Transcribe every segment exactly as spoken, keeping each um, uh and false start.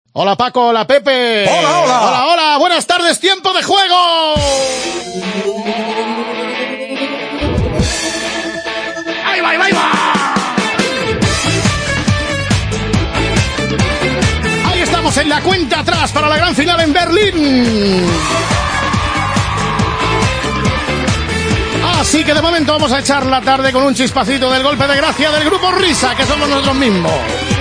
Hola Paco, hola Pepe. Hola, hola. Hola, hola, buenas tardes, tiempo de juego. ¡Ahí va, ahí va, ahí va! Ahí estamos en la cuenta atrás para la gran final en Berlín. Así que de momento vamos a echar la tarde con un chispacito del golpe de gracia del grupo Risa, que somos nosotros mismos.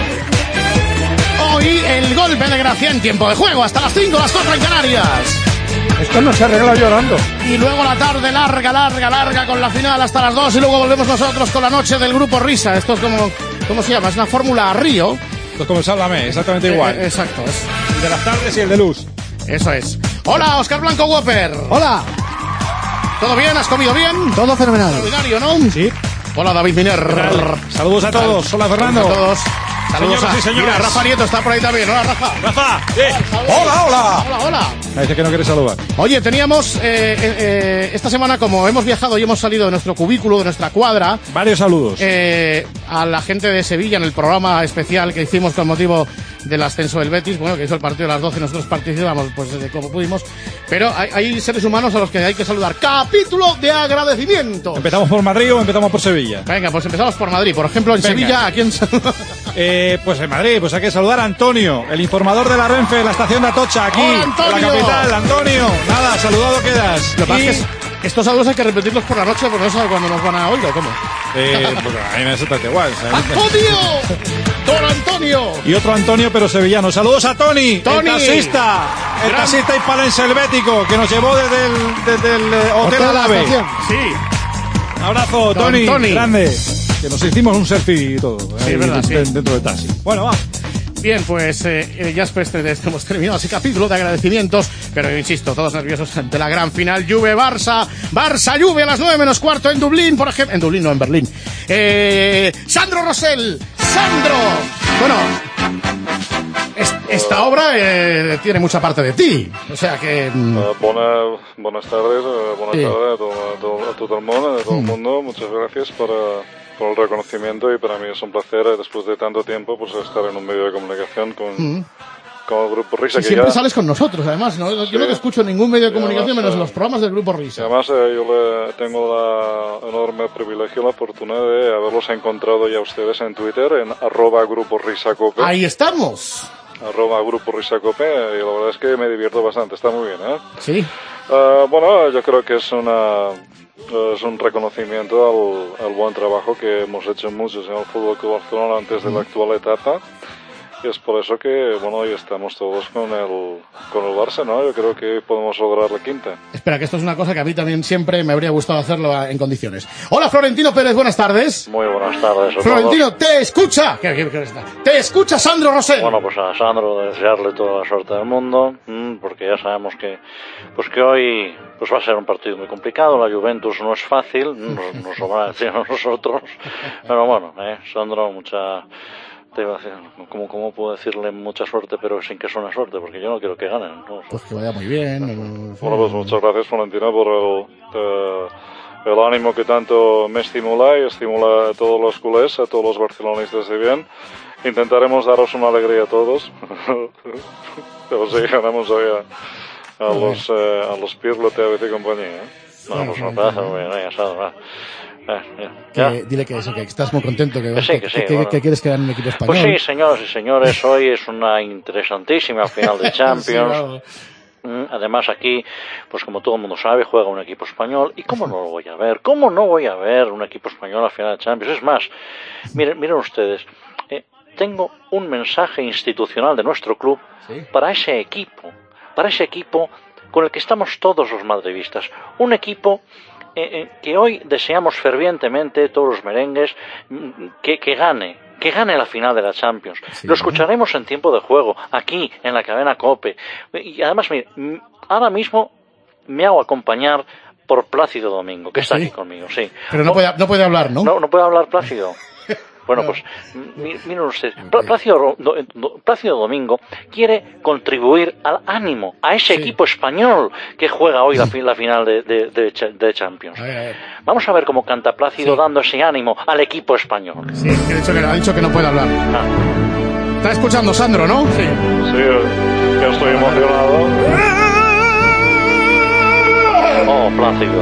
Hoy el golpe de gracia en tiempo de juego, hasta las cinco, las cuatro en Canarias. Esto no se arregla llorando. Y luego la tarde larga, larga, larga con la final hasta las dos y luego volvemos nosotros con la noche del grupo Risa. Esto es como, ¿cómo se llama? Es una fórmula Río. Esto es como el Sálvame, exactamente igual. Eh, eh, exacto. Es. El de las tardes y el de luz. Eso es. Hola, Óscar Blanco Whopper. Hola. ¿Todo bien? ¿Has comido bien? Todo fenomenal. Extraordinario, ¿no? Sí. Hola, David Miner. Saludos a todos. Hola, Fernando. A todos. Saludos Señoras a... y señores. Mira, Rafa Nieto está por ahí también. Hola, Rafa. Rafa. Sí. Hola, hola. Hola, hola. Me dice que no quiere saludar. Oye, teníamos eh, eh, esta semana, como hemos viajado y hemos salido de nuestro cubículo, de nuestra cuadra... Varios saludos. Eh, a la gente de Sevilla en el programa especial que hicimos con motivo del ascenso del Betis, bueno, que hizo el partido a las doce y nosotros participamos pues de como pudimos, pero hay, hay seres humanos a los que hay que saludar. Capítulo de agradecimiento. ¿Empezamos por Madrid o empezamos por Sevilla? Venga, pues empezamos por Madrid. Por ejemplo, en Venga. Sevilla, ¿a quién saluda? Eh, pues en Madrid, pues hay que saludar a Antonio, el informador de la Renfe en la estación de Atocha, aquí, ¡Hola, en Antonio! la capital. Antonio, nada, saludado quedas. Lo que pasa Y- es que es- estos saludos hay que repetirlos por la noche porque no sabe cuándo nos van a oír o cómo. Eh, pues a mí me es exactamente igual. ¿sabes? ¡Antonio! ¡Don Antonio! Y otro Antonio, pero sevillano. Saludos a Tony, Tony. el taxista, el Gran- taxista hispalense helvético que nos llevó desde el, desde el eh, Hotel Hotel Alave. Estación. Sí. Abrazo, Don Tony, Tony. grande. Que nos hicimos un selfie y todo. Sí, ahí verdad, sí. dentro del taxi. Bueno, va. Bien, pues eh, eh, ya después de esto hemos terminado ese capítulo de agradecimientos, pero insisto, todos nerviosos ante la gran final Juve-Barça, Barça-Juve a las nueve menos cuarto en Dublín, por ejemplo, en Dublín, no, en Berlín. Eh, Sandro Rosell, Sandro, bueno, es- esta obra eh, tiene mucha parte de ti, o sea que... mm, Uh, bona, buenas tardes, uh, buenas Sí. tardes a todo, a, todo, a todo el mundo, a todo el mundo. Muchas gracias para, por el reconocimiento y para mí es un placer, eh, después de tanto tiempo, pues estar en un medio de comunicación con, con el Grupo Risa. y que siempre ya, sales con nosotros, además, ¿no? Yo Sí. no te escucho en ningún medio de Y comunicación además, menos en eh, los programas del Grupo y Risa. además eh, yo le tengo la enorme privilegio, la fortuna de haberlos encontrado ya ustedes en Twitter, en arroba Grupo Risa Cope. Ahí estamos. Arroba Grupo Risa Cope, y la verdad es que me divierto bastante, está muy bien, ¿eh? Sí. Uh, bueno, yo creo que es una es un reconocimiento al, al buen trabajo que hemos hecho muchos en el Fútbol Club Barcelona antes de la actual etapa. Y es por eso que, bueno, hoy estamos todos con el, con el Barça, ¿no? Yo creo que podemos lograr la quinta. Espera, que esto es una cosa que a mí también siempre me habría gustado hacerlo a- en condiciones. Hola, Florentino Pérez, buenas tardes. Muy buenas tardes a todos. Florentino, te escucha. ¿Qué, qué- qué está? Te escucha Sandro Rosell. Bueno, pues a Sandro desearle toda la suerte del mundo, mm, porque ya sabemos que, pues que hoy, pues va a ser un partido muy complicado. La Juventus no es fácil, nos, nos lo van a decir a nosotros, pero bueno, eh, Sandro, mucha, te iba a decir, ¿cómo, cómo puedo decirle mucha suerte, pero sin que suene suerte, porque yo no quiero que ganen, ¿no? Pues que vaya muy bien. eh, Bueno, pues muchas gracias, Florentino, por el, eh, el ánimo que tanto me estimula y estimula a todos los culés, a todos los barcelonistas de bien. Intentaremos daros una alegría a todos. Pero sí, ganamos hoy a, a los, eh, a los Pirlo, T V C y compañía, ¿eh? No, pues me parece muy bien, eh, Sandro, va. Eh, que- ya. dile que eso, que estás muy contento, que, Que sí, que sí, que- bueno. que quieres que gane un equipo español. Pues sí, señoras y señores, hoy es una interesantísima final de Champions. Sí, claro. Mm, Además aquí, pues como todo el mundo sabe, juega un equipo español. ¿Y cómo no lo voy a ver? ¿Cómo no voy a ver un equipo español a final de Champions? Es más, miren, miren ustedes, eh, tengo un mensaje institucional de nuestro club Sí. para ese equipo, para ese equipo con el que estamos todos los madridistas. Un equipo eh, eh, que hoy deseamos fervientemente, todos los merengues, mm, que, que gane, que gane la final de la Champions. Sí. Lo escucharemos en tiempo de juego, aquí, en la cadena COPE. Y además, mire, mm, ahora mismo me hago acompañar por Plácido Domingo, que está ¿Ah, sí? aquí conmigo, sí. Pero no puede, no puede hablar, ¿no? No, no puede hablar Plácido. Bueno, pues mi- miren ustedes, Plá- Plácido, Ro- Do- Do- Plácido Domingo quiere contribuir al ánimo, a ese Sí. equipo español que juega hoy la, fi- la final de, de, de Cha- de Champions. A ver, a ver. Vamos a ver cómo canta Plácido Sí. dando ese ánimo al equipo español. Sí, que ha dicho que, ha dicho que no puede hablar. Ah, Está escuchando Sandro, ¿no? Sí. Sí, yo estoy emocionado. Oh, Plácido.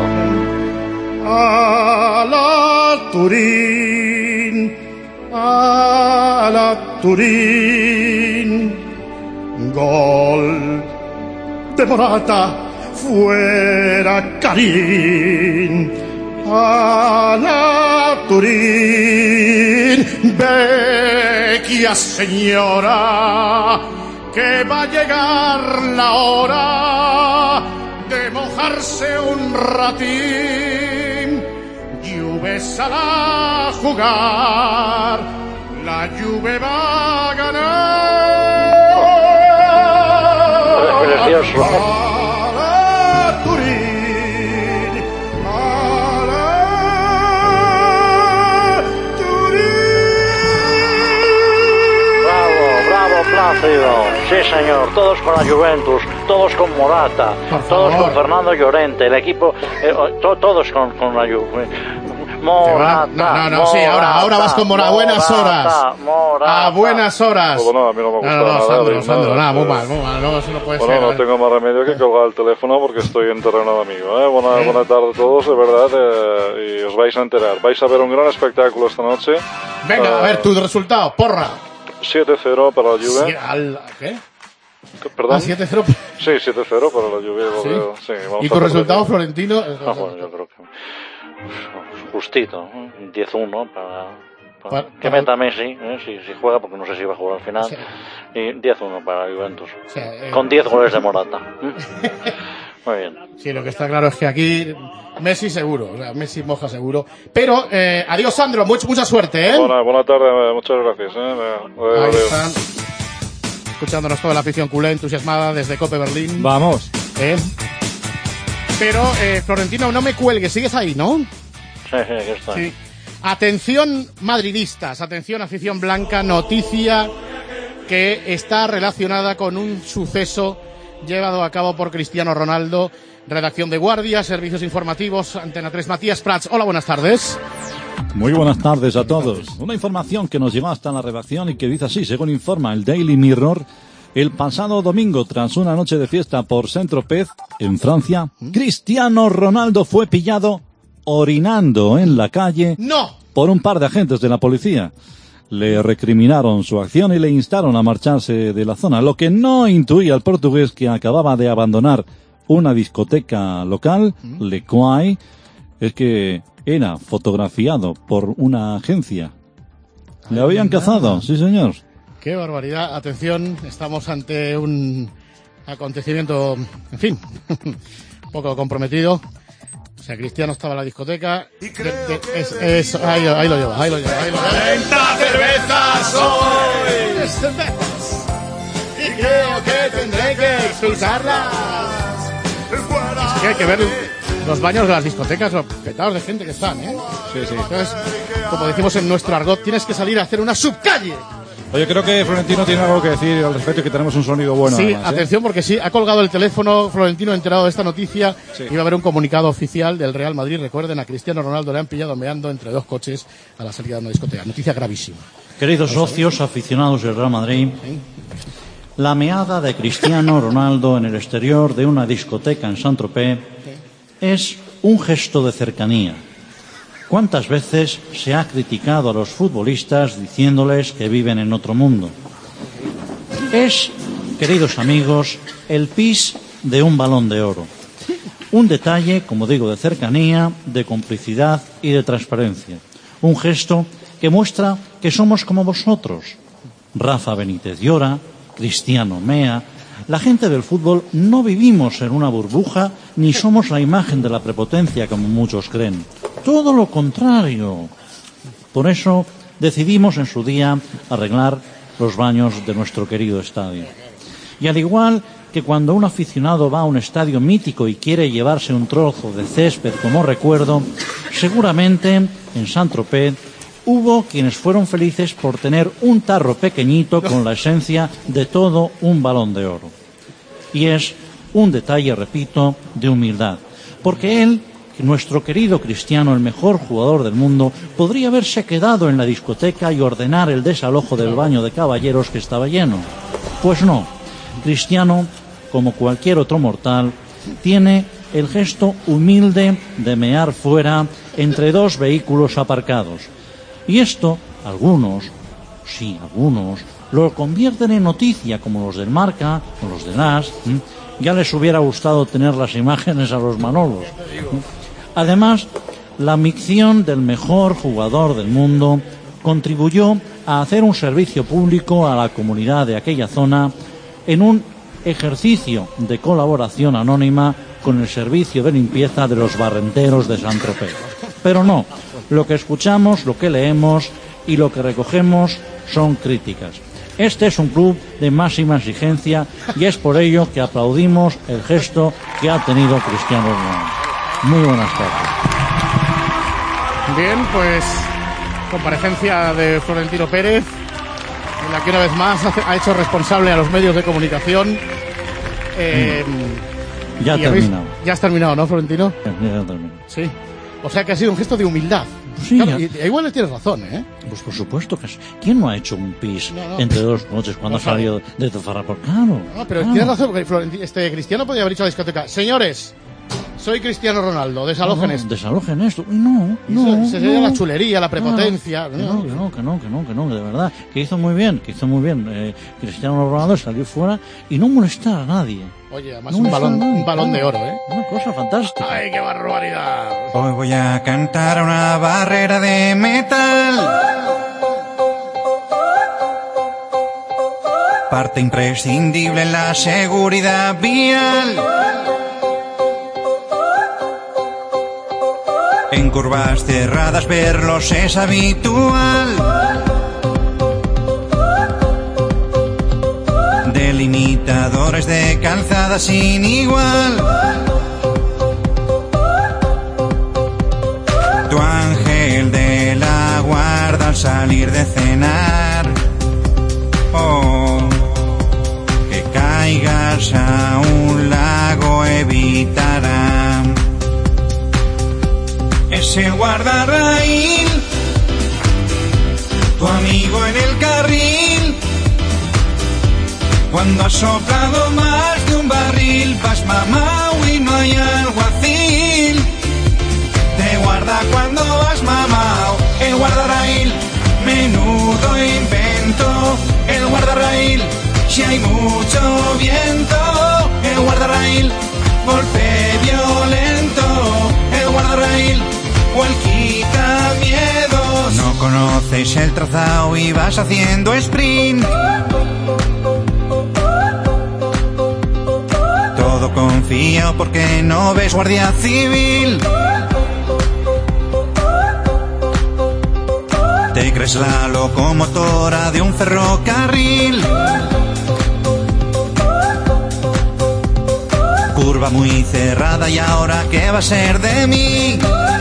A la Turín, a la Turín, gol de Morata, fuera Karim. A la Turín, vecchia señora, que va a llegar la hora de mojarse un ratín. Juve sale a jugar, la Juve va a ganar. Precioso. A la Turín, a la Turín. Bravo, bravo, Plácido. Sí, señor. Todos con la Juventus, todos con Morata, todos con Fernando Llorente, el equipo, eh, to, todos con, con la Juve. Morata, no, no, no, sí, ahora, ahora vas con Morata, a buenas horas. Morata. A buenas horas. Bueno, no, a mí no me gusta no, no, nada. Sandro, de Sandro, nada, nada, muy sí. mal, muy mal, no, eso no puede Bueno, ser. no tengo más remedio que colgar el teléfono porque estoy en terreno de amigo. ¿eh? Buena, buena tarde a todos, de verdad, eh, y os vais a enterar. Vais a ver un gran espectáculo esta noche. Venga, Uh, a ver, tu resultado, porra. siete cero para la Juve. Sí, al, ¿qué? ¿Perdón? Ah, siete cero. Sí, siete cero para la Juve. ¿Sí? Veo, sí, vamos ¿Y a tu perder. resultado, Florentino? Ah, bueno, yo creo que justito, ¿eh? diez uno para, para, Para- que para- meta Messi, ¿eh? si, si juega, porque no sé si va a jugar al final. Sí. Y diez uno para Juventus. O sea, eh, Con diez goles de Morata. ¿eh? Muy bien. Sí, lo que está claro es que aquí Messi seguro, o sea, Messi moja seguro. Pero, eh, adiós, Sandro, mucha, mucha suerte, ¿eh? Buena, buena tarde, muchas gracias. ¿eh? Adiós, Ahí adiós. están, escuchándonos toda la afición culé entusiasmada desde Cope Berlín. Vamos. ¿Eh? Pero, eh, Florentino, no me cuelgues, sigues ahí, ¿no? Sí, sí, aquí está. Sí. Atención madridistas, atención afición blanca, noticia que está relacionada con un suceso llevado a cabo por Cristiano Ronaldo. Redacción de Guardia, servicios informativos, Antena tres, Matías Prats. Hola, buenas tardes. Muy buenas tardes a todos. Una información que nos llegó hasta la redacción y que dice así, según informa el Daily Mirror, el pasado domingo, tras una noche de fiesta por Saint-Tropez, en Francia, Cristiano Ronaldo fue pillado orinando en la calle ¡No! por un par de agentes de la policía. Le recriminaron su acción y le instaron a marcharse de la zona, lo que no intuía el portugués, que acababa de abandonar una discoteca local, Le Quai, es que era fotografiado por una agencia. Le habían cazado, sí señor. ¡Qué barbaridad! Atención, estamos ante un acontecimiento, en fin, un poco comprometido. O sea, Cristiano estaba en la discoteca. De- de- es, es- ahí, ahí lo lleva, ahí lo lleva, ahí lo lleva. ¡treinta cervezas hoy! cervezas! Y creo que tendré que expulsarlas. Es que hay que ver los baños de las discotecas, los petados de gente que están, ¿eh? Sí, sí. Entonces, como decimos en nuestro argot, tienes que salir a hacer una subcalle. Oye, creo que Florentino tiene algo que decir al respecto y que tenemos un sonido bueno. Sí, además, ¿eh? atención porque sí, ha colgado el teléfono Florentino enterado de esta noticia. Sí. Iba a haber un comunicado oficial del Real Madrid. Recuerden, a Cristiano Ronaldo le han pillado meando entre dos coches a la salida de una discoteca. Noticia gravísima. Queridos socios aficionados del Real Madrid, la meada de Cristiano Ronaldo en el exterior de una discoteca en Saint-Tropez es un gesto de cercanía. ¿Cuántas veces se ha criticado a los futbolistas diciéndoles que viven en otro mundo? Es, queridos amigos, el pis de un Balón de Oro. Un detalle, como digo, de cercanía, de complicidad y de transparencia. Un gesto que muestra que somos como vosotros. Rafa Benítez llora, Cristiano mea. La gente del fútbol no vivimos en una burbuja ni somos la imagen de la prepotencia como muchos creen. Todo lo contrario. Por eso decidimos en su día arreglar los baños de nuestro querido estadio. Y al igual que cuando un aficionado va a un estadio mítico y quiere llevarse un trozo de césped como recuerdo, seguramente en Saint-Tropez hubo quienes fueron felices por tener un tarro pequeñito con la esencia de todo un Balón de Oro. Y es un detalle, repito, de humildad, porque él nuestro querido Cristiano, el mejor jugador del mundo, podría haberse quedado en la discoteca y ordenar el desalojo del baño de caballeros que estaba lleno. Pues no, Cristiano, como cualquier otro mortal, tiene el gesto humilde de mear fuera entre dos vehículos aparcados. Y esto, algunos, sí, algunos, lo convierten en noticia, como los del Marca o los de Las. ¿eh? Ya les hubiera gustado tener las imágenes a los Manolos. ¿eh? Además, la micción del mejor jugador del mundo contribuyó a hacer un servicio público a la comunidad de aquella zona en un ejercicio de colaboración anónima con el servicio de limpieza de los barrenteros de Saint-Tropez. Pero no, lo que escuchamos, lo que leemos y lo que recogemos son críticas. Este es un club de máxima exigencia y es por ello que aplaudimos el gesto que ha tenido Cristiano Ronaldo. Muy buenas tardes. Bien, pues comparecencia de Florentino Pérez, en la que una vez más ha hecho responsable a los medios de comunicación. Eh, ya ha terminado. Habéis, ya has terminado, ¿no, Florentino? Ya, ya ha terminado. Sí. O sea que ha sido un gesto de humildad. Sí, claro, ya. y, y igual tienes razón, ¿eh? Pues por supuesto que sí. ¿Quién no ha hecho un pis no, no. entre dos noches cuando No ha salido de Tafarra? Por claro. No, pero claro. tienes razón, porque Florentino, este Cristiano podría haber dicho a la discoteca: señores, soy Cristiano Ronaldo, desalojen no, esto. Desalojen esto. Uy, no, Y no. eso, sería no. la chulería, la prepotencia. Que no, que no, que no, que no, que no, de verdad. Que hizo muy bien, que hizo muy bien. Eh, Cristiano Ronaldo salió fuera y no molestar a nadie. Oye, además No un molestar balón, a nadie, un balón de claro. oro, ¿eh? Una cosa fantástica. ¡Ay, qué barbaridad! Hoy voy a cantar una barrera de metal. Parte imprescindible en la seguridad vial. En curvas cerradas verlos es habitual. Delimitadores de calzada sin igual. Tu ángel de la guarda al salir de cenar. Oh, que caigas a un lago evitará. Es el guardarraíl, tu amigo en el carril. Cuando has soplado más de un barril, vas mamao y no hay alguacil. Te guarda cuando vas mamao, el guardarraíl, menudo invento. El guardarraíl, si hay mucho viento. El guardarraíl, golpe violento. El guardarraíl, o el quita miedos. No conoces el trazado y vas haciendo sprint. Todo confío porque no ves guardia civil. Te crees la locomotora de un ferrocarril. Curva muy cerrada y ahora ¿qué va a ser de mí?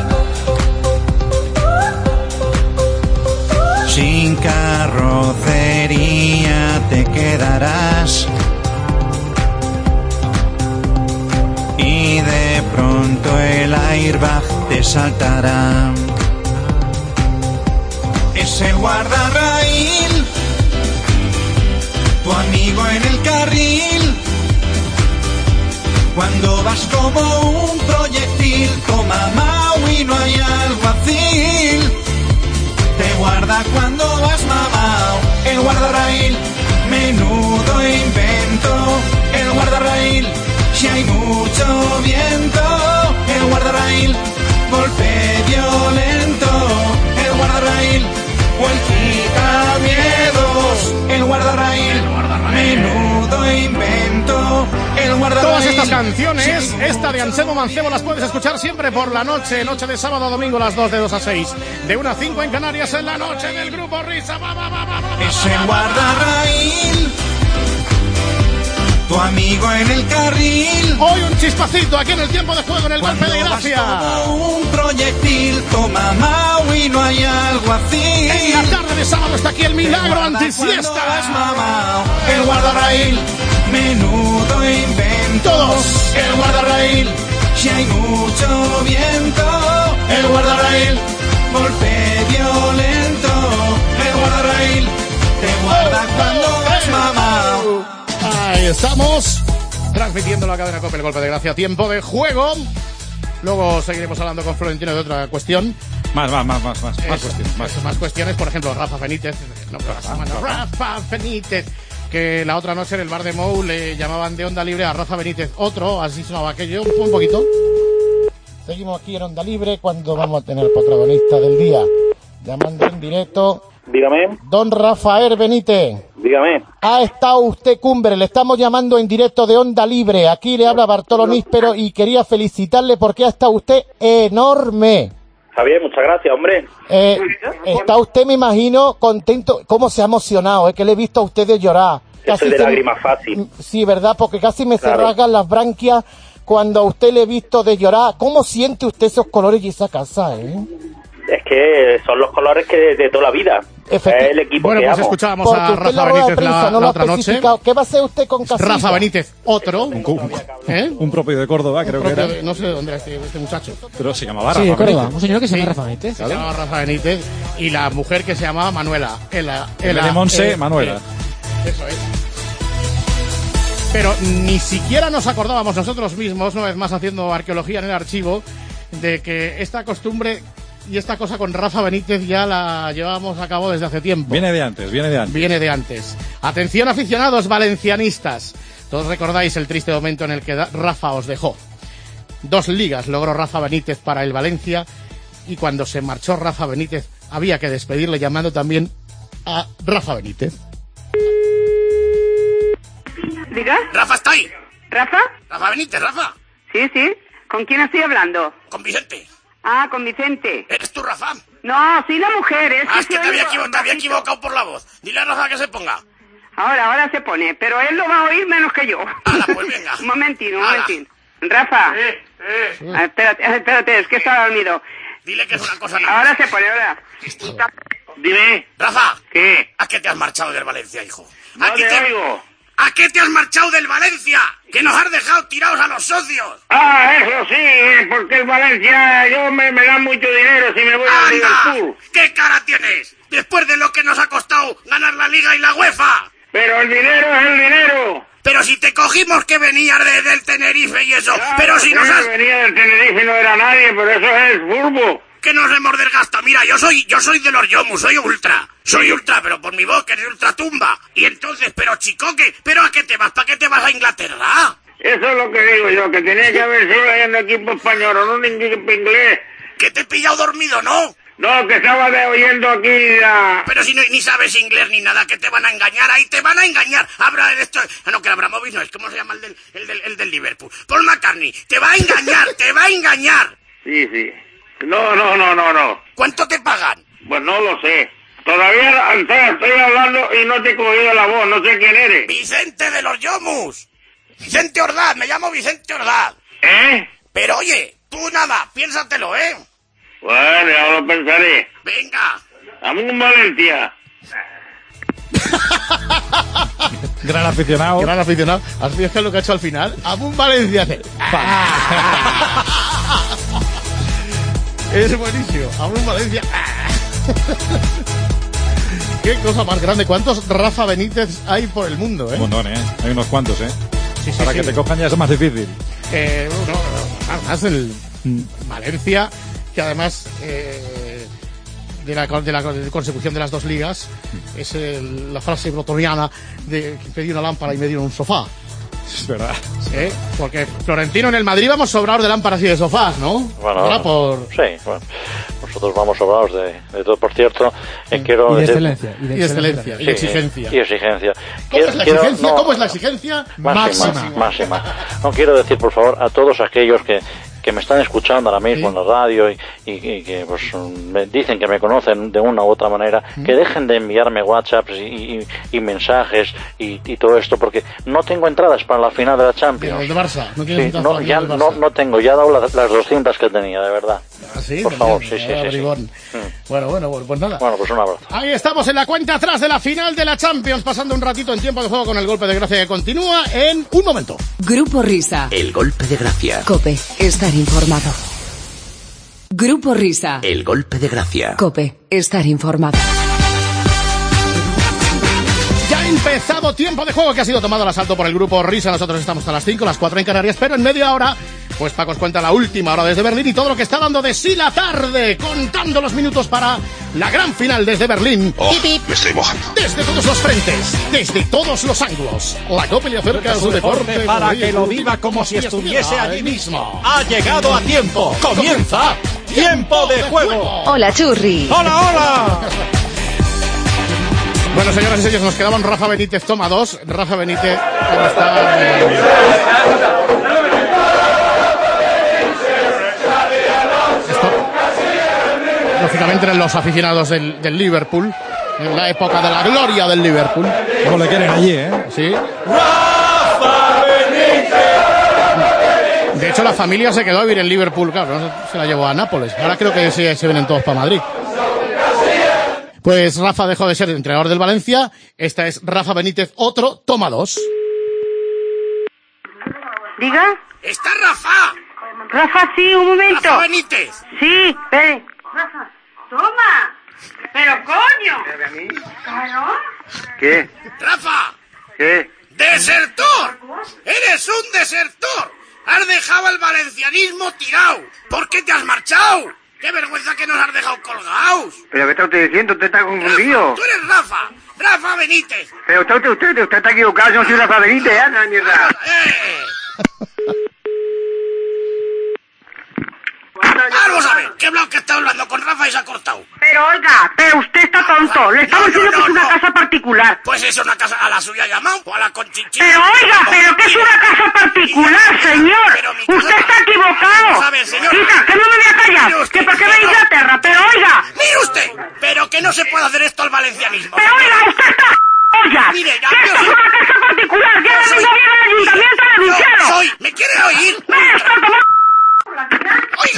Sin carrocería te quedarás. Y de pronto el airbag te saltará. Es el guardarraíl, tu amigo en el carril. Cuando vas como un proyectil, toma mau y no hay alguacil. Te guarda cuando vas mamao, el guardarraíl, menudo invento. El guardarraíl, si hay mucho viento. El guardarraíl, golpe violento. El guardarraíl, o el quita miedos. El guardarraíl, menudo invento. El guardarraíl. Todas estas canciones, esta de Anselmo Mancebo, las puedes escuchar siempre por la noche, noche de sábado a domingo, las dos de dos a seis, de una a cinco en Canarias, en la noche del Grupo Risa. Va, va, va, va, va, Es el guardarraíl, tu amigo en el carril. Hoy un chispacito aquí en el tiempo de juego, en el golpe de gracia. Como un proyectil, toma mau y no hay alguacil. En la tarde de sábado está aquí el milagro antisiesta. El guardarraíl, menudo invento. Todos. El guardarraíl, si hay mucho viento. Ahí estamos, transmitiendo la cadena COPE, el golpe de gracia, tiempo de juego. Luego seguiremos hablando con Florentino de otra cuestión. Más, más, más, más, más, Es, más cuestiones. Más. más cuestiones, por ejemplo, Rafa Benítez. No, Rafa, no, Rafa Benítez. Que la otra noche en el bar de Mou le llamaban de Onda Libre a Rafa Benítez. Otro, así sonaba aquello, un poquito. Seguimos aquí en Onda Libre cuando vamos a tener protagonista del día. Llamando en directo. Dígame. Don Rafael Benítez. Dígame. Ha estado usted cumbre, le estamos llamando en directo de Onda Libre. Aquí le habla Bartolo Níspero y quería felicitarle porque ha estado usted enorme. Javier, muchas gracias, hombre. Eh, está usted, me imagino, contento. ¿Cómo se ha emocionado? Es que le he visto a ustedes llorar. Eso es de se lágrimas fácil. Sí, ¿verdad? Porque casi me Claro. se rasgan las branquias cuando a usted le he visto de llorar. ¿Cómo siente usted esos colores y esa casa, eh? Es que son los colores que de, de toda la vida. Es el equipo Bueno, que pues amo. escuchábamos Porque a usted Rafa lo ha dado Benítez prisa, la, no lo la ha otra noche. especificado. ¿Qué va a hacer usted con Casilla? Rafa Benítez, otro. Un, ¿Eh? un propio de Córdoba, creo que propio era. de- no sé de dónde era este, este muchacho. Pero se llamaba Sí, Rafa de Córdoba, Benítez. un señor que se llama Sí. Rafa Benítez. Se llamaba Rafa Benítez. Y la mujer que se llamaba Manuela. Ela, En vez de Monse, eh, Manuela. eh, eso es. Pero ni siquiera nos acordábamos nosotros mismos, una vez más haciendo arqueología en el archivo, de que esta costumbre y esta cosa con Rafa Benítez ya la llevábamos a cabo desde hace tiempo. Viene de antes, viene de antes. Viene de antes. Atención, aficionados valencianistas. Todos recordáis el triste momento en el que da- Rafa os dejó. Dos ligas logró Rafa Benítez para el Valencia y cuando se marchó Rafa Benítez había que despedirle llamando también a Rafa Benítez. ¿Diga? Rafa está ahí. ¿Rafa? Rafa Benítez, Rafa. Sí, sí. ¿Con quién estoy hablando? Con Vicente. Ah, con Vicente. ¿Eres tú, Rafa? No, soy la mujer, es Ah, es que se te había, oye equivo- te había bajito. equivocado por la voz. Dile a Rafa que se ponga. Ahora, ahora se pone, pero él lo va a oír menos que yo. pues venga. Un momentín, un momentín. Rafa. Ah, espérate, ah, espérate, es que estaba dormido. Dile que es una cosa nada. Ahora se pone, ahora. Dime. Rafa. ¿Qué? ¿A qué te has marchado del Valencia, hijo? ¿A No qué te te oigo. ¿A qué te has marchado del Valencia? Que nos has dejado tirados a los socios. Ah, eso sí, eh, porque el Valencia, yo me, me da mucho dinero si me voy a Liverpool. ¿Qué cara tienes? Después de lo que nos ha costado ganar la Liga y la UEFA. Pero el dinero es el dinero. Pero si te cogimos que venías de- del Tenerife y eso. Claro, pero si sí, nos has... venía del Tenerife y no era nadie, pero eso es el furbo. Que nos hemos desgastado. Mira, yo soy yo soy de los Yomus, soy ultra. Soy ultra, pero por mi voz, que eres ultra tumba. Y entonces, pero chico, ¿qué? ¿Pero a qué te vas? ¿Para qué te vas a Inglaterra? Eso es lo que digo yo, que tenía que haber sido ahí en el equipo español, o no en un equipo inglés. Que te he pillado dormido, ¿no? No, que estaba de, oyendo aquí la... Pero si no, ni sabes inglés ni nada, que te van a engañar, ahí te van a engañar. Abra esto... Ah, no, que el Abramovich no es, ¿cómo se llama el del, el del, el del Liverpool? Paul McCartney, te va a engañar, te va a engañar. Sí, sí. No, no, no, no, no. ¿Cuánto te pagan? Pues no lo sé. Todavía estoy, estoy hablando y no te he cogido la voz, no sé quién eres. Vicente de los Yomus. Vicente Ordaz, me llamo Vicente Ordaz. ¿Eh? Pero oye, tú nada, piénsatelo, ¿eh? Bueno, ya lo pensaré. Venga. Amun Valencia. Gran aficionado. Gran aficionado. ¿Has visto lo que ha hecho al final? Amun Valencia hace... Es buenísimo. Amun Valencia... Qué cosa más grande. ¿Cuántos Rafa Benítez hay por el mundo, eh? Un montón, ¿eh? Hay unos cuantos, ¿eh? Sí, sí, Para sí. que te cojan ya es más difícil. Eh, no, además el Valencia, que además eh, de, la, de la consecución de las dos ligas, es el- la frase brotoniana de que pedí una lámpara y me dieron un sofá. Es verdad. ¿Eh? Porque Florentino en el Madrid vamos sobrados de lámparas y de sofás, ¿no? Bueno, Ahora por... sí, bueno, nosotros vamos sobrados de, de todo. Por cierto, eh, quiero Y de decir- excelencia, y de Y de excelencia, excelencia, y de exigencia. Y exigencia. ¿Cómo Quiero- es la quiero- exigencia? no, ¿Cómo es la exigencia? Máxima, máxima. No quiero decir, por favor, a todos aquellos que, que me están escuchando ahora mismo en la radio y, y- y que pues me dicen que me conocen de una u otra manera, que dejen de enviarme WhatsApps y, y- y mensajes y, y todo esto, porque no tengo entradas para la final de la Champions. El de Barça. No tienes Sí, entradas no, para el ya del Barça. no, no tengo, ya he dado las, las doscientas que tenía, de verdad. ¿Ah, sí? Por favor, sí, sí, Ah, sí, sí. bribón. Bueno, bueno, bueno, pues nada. Bueno, pues un abrazo. Ahí estamos en la cuenta atrás de la final de la Champions, pasando un ratito en tiempo de juego con el golpe de gracia que continúa en un momento. Grupo Risa. El golpe de gracia. Cope, estar informado. Grupo Risa. El golpe de gracia. Cope, estar informado. Ya Ha empezado tiempo de juego que ha sido tomado al asalto por el grupo Risa. Nosotros estamos hasta las cinco, las cuatro en Canarias, pero en media hora, pues Paco os cuenta la última hora desde Berlín y todo lo que está dando de sí la tarde, contando los minutos para la gran final desde Berlín. Oh, me estoy mojando. Desde todos los frentes, desde todos los ángulos. La Copa le acerca a su deporte para que lo viva como si estuviese allí mismo. Ha llegado a tiempo. Comienza Tiempo de Juego. Hola, Churri. Hola, hola. Bueno, señoras y señores, nos quedaban Rafa Benítez, toma dos. Rafa Benítez está... Eh... Esto, lógicamente, eran los aficionados del, del Liverpool, en la época de la gloria del Liverpool. ¿Cómo le quieren allí, eh? Sí. Rafa Benítez. De hecho, la familia se quedó a vivir en Liverpool, claro, no se la llevó a Nápoles. Ahora creo que se, se vienen todos para Madrid. Pues Rafa dejó de ser entrenador del Valencia. Esta es Rafa Benítez, otro, toma dos. ¿Diga? ¡Está Rafa! Rafa, sí, un momento. ¡Rafa Benítez! Sí, espere. Rafa, toma. Pero coño. Claro. ¿Qué? ¡Rafa! ¿Qué? ¡Desertor! ¡Eres un desertor! ¡Has dejado el valencianismo tirado! ¿Por qué te has marchado? ¡Qué vergüenza que nos has dejado colgados! ¿Pero qué está usted diciendo? Usted está confundido. Rafa, tú eres Rafa, Rafa Benítez. Pero usted, usted, usted, usted está equivocado, yo no soy Rafa Benítez, ya, no, mierda. ¡Eh! Vamos a ver, ¿qué hablado que está hablando con Rafa y se ha cortado? Pero oiga, pero usted está tonto. Le estamos No, no, diciendo que no, es una no. casa particular. Pues es una casa a la suya llamado o a la conchinchina. Pero oiga, pero que es una casa particular, señor. Pero mi casa- Usted está equivocado. Vamos a ver, señor. Hija, que no me voy a Mire callar. usted, Que porque que va a no. Inglaterra. Pero oiga, ¡Mire usted! Pero que no se puede hacer esto al valencianismo. pero oiga, usted está olla. Mire, ya, Que yo esto es soy- una casa particular. Ya Soy- no viene al ayuntamiento a Yo denunciarlo. soy... ¿Me quiere oír? Mire, está tomando... Oiga,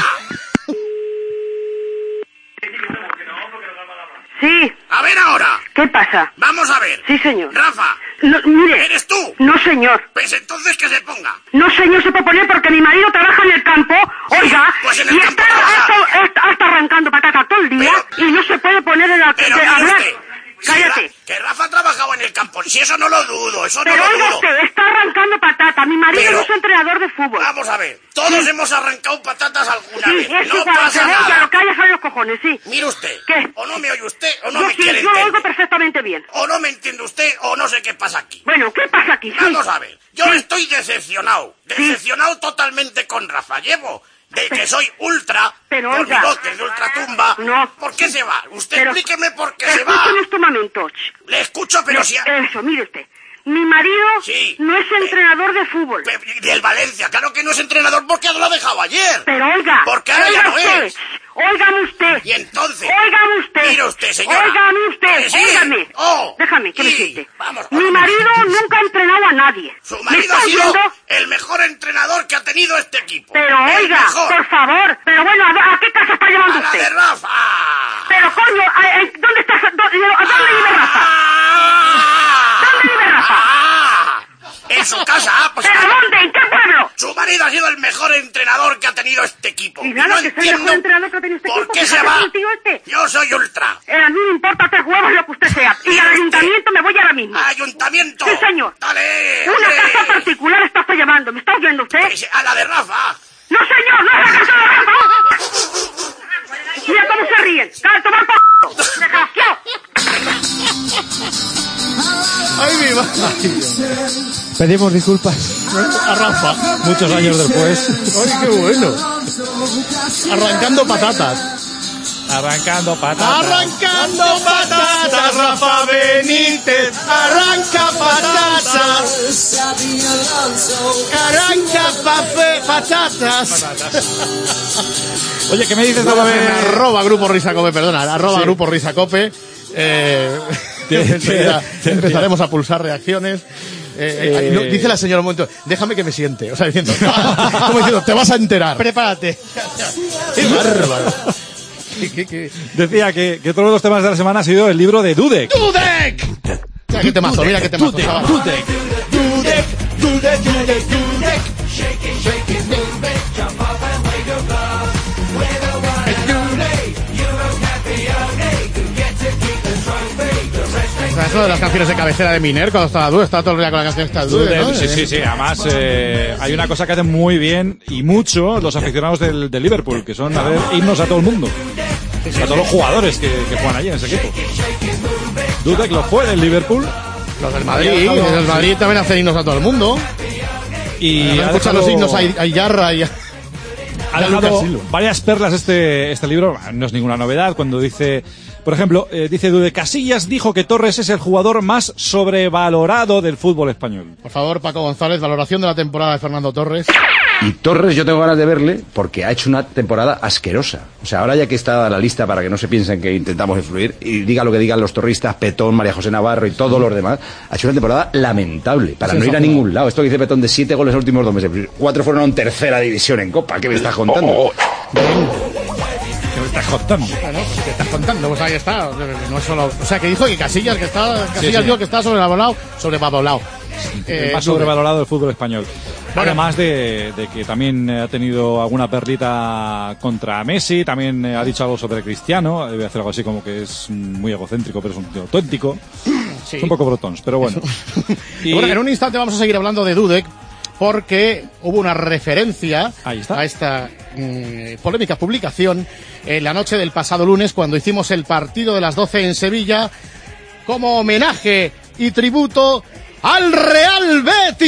Sí, a ver ahora. ¿qué pasa? Vamos a ver. Sí, señor. Rafa, No, mire. ¿eres tú? No, señor. Pues entonces que se ponga. No, señor, se puede poner porque mi marido trabaja en el campo, oiga, Pues en el y campo está, trabaja. hasta, hasta- hasta arrancando patata todo el día Pero- y no se puede poner en la Pero de mire hablar. usted. si Cállate. Ra- que Rafa ha trabajado en el campo. Si eso no lo dudo, eso Pero no lo oiga dudo. usted, está arrancando patata. Mi marido Pero- no es entrenador de fútbol. Vamos a ver. Todos hemos arrancado patatas alguna Sí, vez. es No igual, pasa cebolla, nada. lo que haya son los cojones, sí. Mire usted. ¿Qué? O no me oye usted o no yo me sí, quiere yo lo oigo entender. perfectamente bien. O no me entiende usted o no sé qué pasa aquí. Bueno, ¿qué pasa aquí? Sí. Vamos a ver. Yo Sí. estoy decepcionado. Decepcionado totalmente con Rafa. Llevo de que soy ultra, Pero, por oiga. mi voz que es de ultratumba. No. ¿Por qué se va? Usted Pero- explíqueme por qué se va. Escúcheme este momento. Le escucho, pero si... Eso, mire usted. Mi marido Sí. no es Eh, entrenador de fútbol. Y el Valencia, claro que no es entrenador porque lo ha dejado ayer. Pero oiga, Porque ahora ya oiga no usted, es. óigame usted. Y entonces... Óigame usted. Mire usted, señora. Óigame usted, Que sí. óigame. Oh. Déjame, que me Y- siente. Vamos, Mi vamos. marido nunca ha entrenado a nadie. Su ¿Me marido está ha sido oyendo? el mejor entrenador que ha tenido este equipo. Pero El oiga, mejor. por favor. Pero bueno, ¿a, a qué casa está llevando A la usted? de Rafa. Pero coño, ¿a- a- ¿dónde está? ¿Dónde, ¿A dónde vive Rafa? Ah. ¿Dónde vive Rafa? Ah. En su casa, ah, pues... ¿Pero dónde? ¿En qué pueblo? Su marido ha sido el mejor entrenador que ha tenido este equipo. Y Y nada, no que soy el entiendo mejor entrenador que ha tenido este por equipo. qué que se hace va. el tío este. Yo soy ultra. Eh, a mí me importa tres huevos lo que usted sea. Y al ayuntamiento me voy ahora mismo. Ayuntamiento. Sí, señor. Dale. Una hombre. casa particular está usted llamando. ¿Me está oyendo usted? Que se- A la de Rafa. No, señor, no es la casa de Rafa. Mira cómo se ríen. ¡Cállate, tomar por c***! ¡Desgraciado! ¡Ay, mi madre! Pedimos disculpas A Rafa. muchos años después. ¡Ay, qué bueno! Arrancando patatas. Arrancando patatas. Arrancando patatas, Rafa Benítez. Arranca patatas. Arranca pafe- patatas. Oye, ¿qué me dices de lo de...? Arroba Grupo Risa Cope, perdona. Arroba Grupo Risa Cope. Eh, enseguida empezaremos a pulsar reacciones. Eh, eh, no, dice la señora un momento, déjame que me siente. O sea, diciendo, como diciendo, te vas a enterar. Prepárate. ¡Qué bárbaro! ¿Qué, qué, qué? Decía que, que otro de los temas de la semana ha sido el libro de Dudek. ¡Dudek! Mira qué temazo, mira qué temazo. chaval. Dudek. Dudek, Dudek, Dudek, Dudek. Esta es una de las canciones de cabecera de Miner cuando estaba Dudek, estaba todo el día con la canción esta Dudek, ¿no? Sí, sí, sí. Además, eh, hay una cosa que hacen muy bien y mucho los aficionados del, del Liverpool, que son a ver himnos a todo el mundo. Sí, sí, a todos sí. los jugadores que, que juegan allí en ese equipo. Dudek lo fue del Liverpool. Los del Madrid, los del Madrid también hacen himnos a todo el mundo. Y escuchan dejado... los himnos a, a Yarra y a... Ha dejado varias perlas este, este libro, no es ninguna novedad, cuando dice, por ejemplo, eh, dice Dudek, Casillas dijo que Torres es el jugador más sobrevalorado del fútbol español. Por favor, Paco González, valoración de la temporada de Fernando Torres. Y Torres yo tengo ganas de verle porque ha hecho una temporada asquerosa. O sea, ahora ya que está la lista para que no se piensen que intentamos influir, y diga lo que digan los torristas, Petón, María José Navarro y todos los demás, ha hecho una temporada lamentable, para sí, no ir a ningún lado. Esto que dice Petón de siete goles en los últimos dos meses, cuatro fueron en tercera división en Copa, ¿qué me estás contando? Oh, oh. ¿Qué me estás contando? Bueno, ¿qué estás contando? Pues ahí está. No es solo... O sea, que dijo que Casillas, que está, Casillas sí, sí. dijo que está sobrevalorado, sobrevalorado. El más sobrevalorado del fútbol español. Bueno, además de, de que también ha tenido alguna perlita contra Messi, también ha dicho algo sobre Cristiano, debe hacer algo así como que es muy egocéntrico, pero es un tío auténtico. Sí. Es un poco brotons, pero bueno. Y... bueno. En un instante vamos a seguir hablando de Dudek, porque hubo una referencia a esta mmm, polémica publicación en la noche del pasado lunes, cuando hicimos el partido de las doce en Sevilla, como homenaje y tributo al Real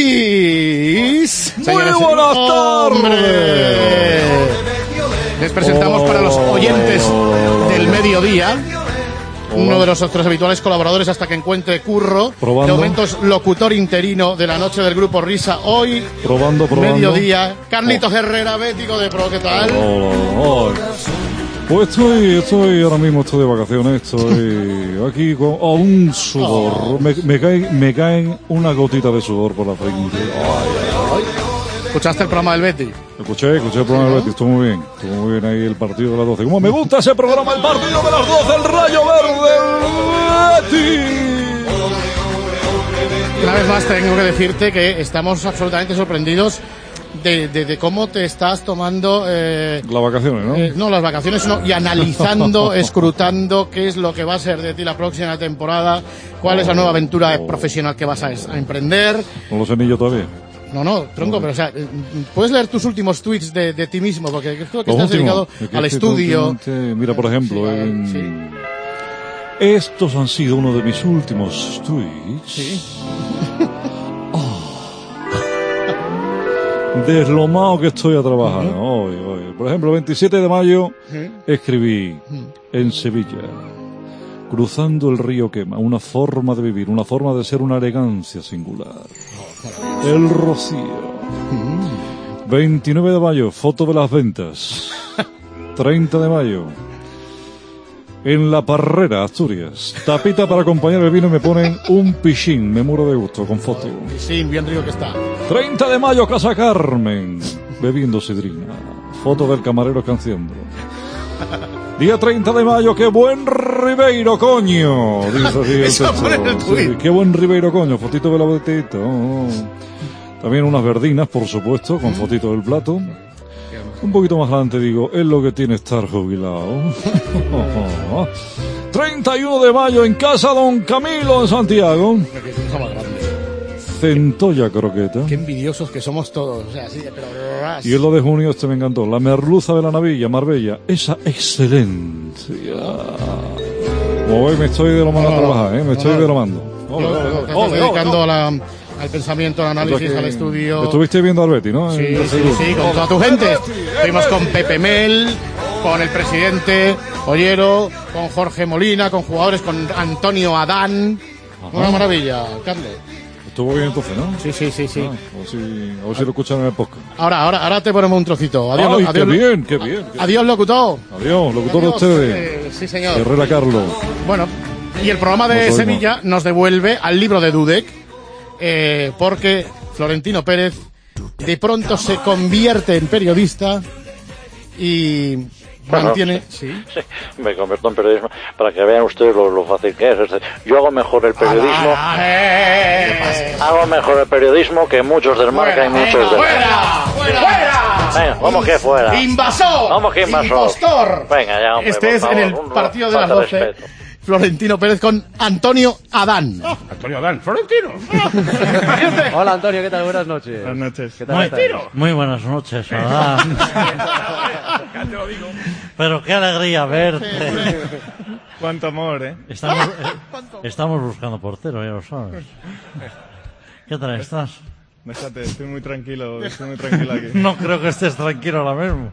Betis. Muy buenas tardes. Les presentamos oh, para los oyentes del mediodía oh, uno de los otros habituales colaboradores hasta que encuentre curro. Probando. De momento es locutor interino de la noche del Grupo Risa. Hoy, probando, probando. mediodía, Carlitos oh. Herrera, Bético de Pro, ¿qué tal? Oh, oh, oh. Pues estoy, estoy ahora mismo estoy de vacaciones, estoy aquí con oh, un sudor, oh. me, me, cae, me caen una gotita de sudor por la frente. Ay, ay. ¿Escuchaste el programa del Betis? Escuché, escuché el programa del Betis, estuvo muy bien, estuvo muy bien ahí el partido de las doce. ¿Cómo me gusta ese programa, el partido de las doce, el Rayo Verde, el Betis? Una vez más tengo que decirte que estamos absolutamente sorprendidos De, de, de cómo te estás tomando eh, las vacaciones, ¿no? Eh, no, las vacaciones no, y analizando, escrutando qué es lo que va a ser de ti la próxima temporada, cuál oh, es la nueva aventura oh. profesional que vas a, a emprender. No lo sé ni yo todavía. No, no, tronco, no. pero o sea, puedes leer tus últimos tweets de, de ti mismo, porque creo que estás dedicado al estudio. Mira, por ejemplo, sí, en... sí. estos han sido uno de mis últimos tweets. Sí. Deslomado que estoy a trabajar. Uh-huh. Hoy, hoy. Por ejemplo, veintisiete de mayo uh-huh. escribí uh-huh. en Sevilla, cruzando el río Quema, una forma de vivir, una forma de ser, una elegancia singular. Oh, el Rocío. Uh-huh. veintinueve de mayo, foto de las ventas. treinta de mayo, en La Parrera, Asturias. Tapita para acompañar el vino y me ponen un pichín. Me muero de gusto con foto. Pichín, bien rico que está. treinta de mayo, Casa Carmen. Bebiendo sidrina. Foto del camarero canciendo. Día treinta de mayo, qué buen Ribeiro, coño. Dice así el sí, qué buen Ribeiro, coño. Fotito de la botellita. Oh. También unas verdinas, por supuesto, con fotito del plato. Un poquito más adelante digo, es lo que tiene estar jubilado. treinta y uno de mayo en casa Don Camilo en Santiago. Centolla croqueta. Qué envidiosos que somos todos. O sea, sí, pero... Y en lo de junio este me encantó. La merluza de la Navilla, Marbella. Esa excelencia. Como veis, me estoy delomando no, a trabajar, ¿eh? Me no, estoy no, delomando. Ole, ole, ole, ole, ole, dedicando ole, ole. A la... al pensamiento, al análisis, al estudio. Estuviste viendo al Betis, ¿no? Sí, sí, sí, con toda tu gente. Estuvimos con Pepe Mel, con el presidente Ollero, con Jorge Molina, con jugadores, con Antonio Adán. Ajá. Una maravilla, Carlos. Estuvo bien entonces, ¿no? Sí, sí, sí, sí. Ah, a ver si, a ver si lo escuchan en el podcast. Ahora, ahora, ahora te ponemos un trocito. Adiós, Ay, adiós. Qué bien, qué bien. Qué adiós, locutor. Adiós, locutor adiós, de ustedes. Eh, sí, señor. Herrera Carlos. Bueno, y el programa de no Sevilla nos devuelve al libro de Dudek, eh, porque Florentino Pérez de pronto se convierte en periodista y mantiene... ¿Sí? Sí, me convierto en periodismo para que vean ustedes lo, lo fácil que es. Yo hago mejor el periodismo. Ah, eh, hago mejor el periodismo que muchos del Marca y muchos del... ¡Fuera! ¡Fuera! ¡Fuera! Venga, ¿cómo que fuera? ¡Invasor! ¿Cómo que invasor? ¡Impostor! Venga, ya, hombre, este es favor, en el un, partido de las doce. Florentino Pérez con Antonio Adán. Oh, Antonio Adán, Florentino. Hola Antonio, ¿qué tal? Buenas noches. Buenas noches. ¿Qué tal Muy, estás? muy buenas noches, Adán. Ya te lo digo. Pero qué alegría verte. Cuánto amor, ¿eh? Estamos, eh, estamos buscando portero, ya lo sabes. ¿Qué tal estás? Déjate, estoy muy tranquilo, estoy muy tranquilo aquí. No creo que estés tranquilo ahora mismo.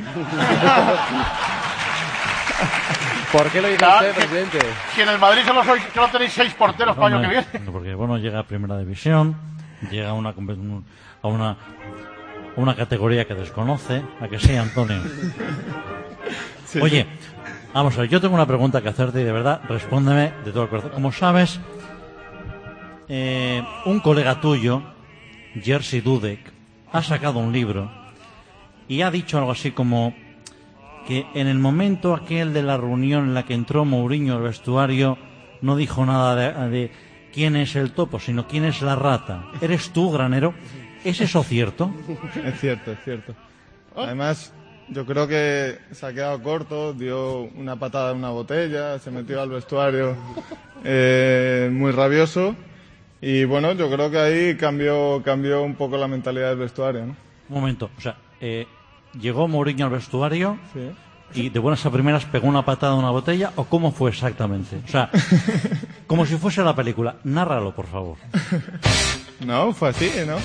¿Por qué lo dice usted, presidente? Si en el Madrid solo, soy, solo tenéis seis porteros para el año que viene. Porque, bueno, llega a Primera División, llega a una, a una, a una categoría que desconoce, a que sí, Antonio. Sí, Oye, sí. vamos a ver, yo tengo una pregunta que hacerte y de verdad, respóndeme de todo el corazón. Como sabes, eh, un colega tuyo, Jerzy Dudek, ha sacado un libro y ha dicho algo así como que en el momento aquel de la reunión en la que entró Mourinho al vestuario no dijo nada de, de quién es el topo, sino quién es la rata. ¿Eres tú, Granero? ¿Es eso cierto? Es cierto, es cierto. Además, yo creo que se ha quedado corto, dio una patada en una botella, se metió al vestuario eh, muy rabioso. Y bueno, yo creo que ahí cambió, cambió un poco la mentalidad del vestuario, ¿no? Un momento, o sea, eh, llegó Mourinho al vestuario Sí. y de buenas a primeras pegó una patada en una botella, ¿o cómo fue exactamente? O sea, como si fuese la película. Nárralo, por favor. No, fue así, ¿no?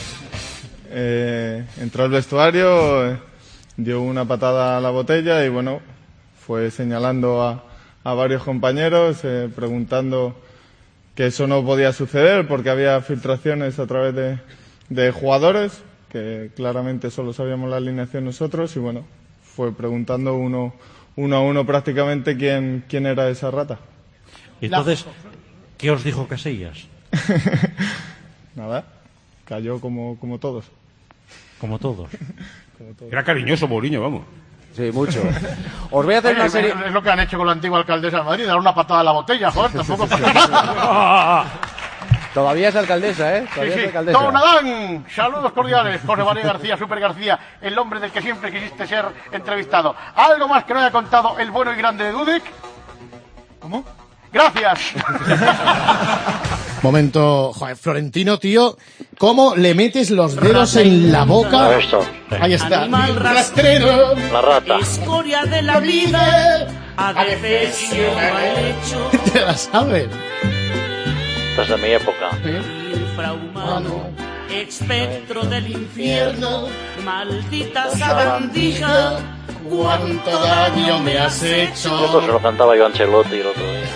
Eh, entró al vestuario, eh, dio una patada a la botella y bueno, fue señalando a, a varios compañeros, eh, preguntando que eso no podía suceder porque había filtraciones a través de, de jugadores, que claramente solo sabíamos la alineación nosotros, y bueno, fue preguntando uno, uno a uno prácticamente quién, quién era esa rata. Y entonces, ¿qué os dijo Casillas? Nada, cayó como, como todos. Como todos. Como todos. Era cariñoso Mourinho, vamos. Sí, mucho. Os voy a hacer Oye, una serie... Es lo que han hecho con la antigua alcaldesa de Madrid, dar una patada a la botella, joder, tampoco pasa. Todavía es alcaldesa, ¿eh? Todavía Sí, es sí. alcaldesa. Don Adán, saludos cordiales, José María García, Super García, el hombre del que siempre quisiste ser entrevistado. ¿Algo más que no haya contado el bueno y grande de Dudek? ¿Cómo? Gracias. Momento, joder, Florentino, tío, ¿cómo le metes los dedos en la boca? Esto. Ahí está. Animal Rastrero. La rata. Escoria de la vida, adefesio mal hecho, Te la sabes. Desde mi época. infrahumano, espectro del infierno, maldita sabandija, cuánto daño me has Esto se hecho. lo cantaba yo a Ancelotti el otro día.